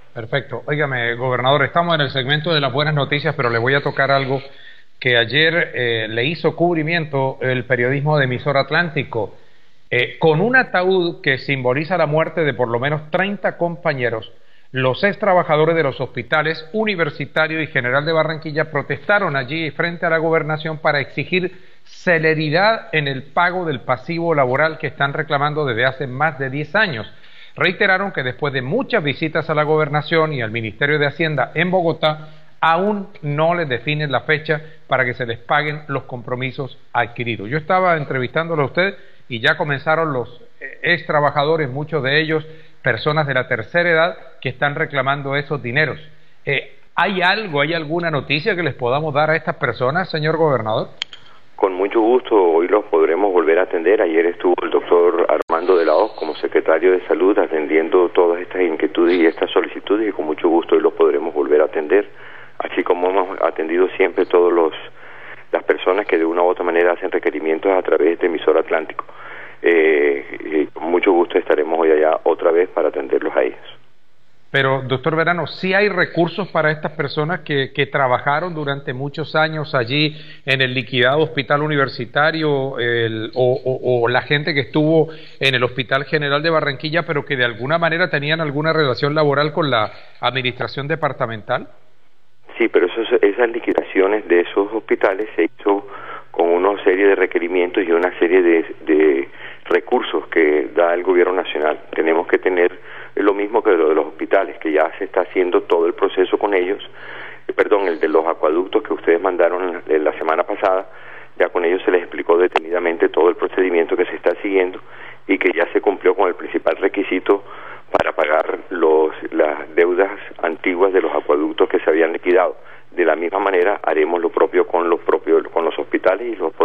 Perfecto. Óigame, gobernador, estamos en el segmento de las buenas noticias, pero le voy a tocar algo que ayer le hizo cubrimiento el periodismo de Emisora Atlántico. Con un ataúd que simboliza la muerte de por lo menos 30 compañeros, los ex trabajadores de los hospitales Universitario y General de Barranquilla protestaron allí frente a la gobernación para exigir celeridad en el pago del pasivo laboral que están reclamando desde hace más de 10 años. Reiteraron que después de muchas visitas a la gobernación y al Ministerio de Hacienda en Bogotá, aún no les definen la fecha para que se les paguen los compromisos adquiridos. Yo estaba entrevistándolo a usted y ya comenzaron los ex trabajadores, muchos de ellos personas de la tercera edad, que están reclamando esos dineros. ¿Hay alguna noticia que les podamos dar a estas personas, señor gobernador? Con mucho gusto, hoy los podremos volver a atender. Ayer estuvo el doctor Armando de la Hoz como secretario de Salud atendiendo todas estas inquietudes y estas solicitudes, y con mucho gusto hoy los podremos volver a atender, así como hemos atendido siempre todas las personas que de una u otra manera hacen requerimientos a través de Emisora Atlántico. Con mucho gusto estaremos hoy allá otra vez para atenderlos a ellos. Pero, doctor Verano, ¿sí hay recursos para estas personas que trabajaron durante muchos años allí en el liquidado hospital universitario o la gente que estuvo en el Hospital General de Barranquilla, pero que de alguna manera tenían alguna relación laboral con la administración departamental? Sí, pero esas liquidaciones de esos hospitales se hizo con una serie de requerimientos y una serie de recursos que da el gobierno nacional. Tenemos que tener lo mismo que lo de los hospitales, que ya se está haciendo todo el proceso con ellos, el de los acueductos que ustedes mandaron la semana pasada, ya con ellos se les explicó detenidamente todo el procedimiento que se está siguiendo y que ya se cumplió con el principal requisito para pagar las deudas antiguas de los acueductos que se habían liquidado. De la misma manera haremos lo propio con los hospitales y los